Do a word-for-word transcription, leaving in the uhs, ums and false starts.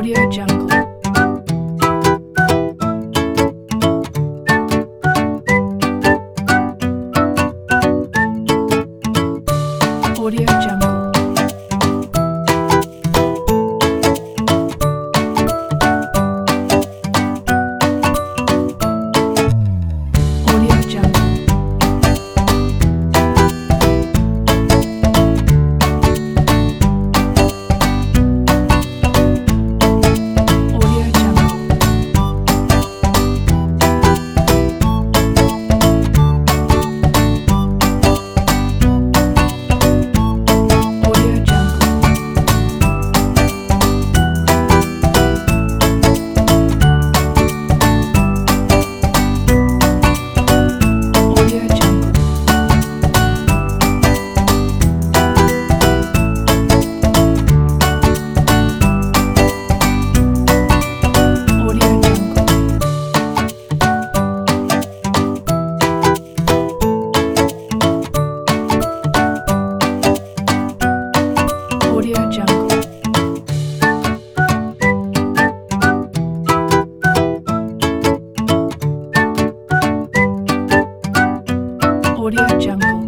Audio Jungle. Audio Jungle. Audio Jungle. Audio Jungle. Audio Jungle. Audio Jungle. Audio Jungle. Audio Jungle. Audio Jungle.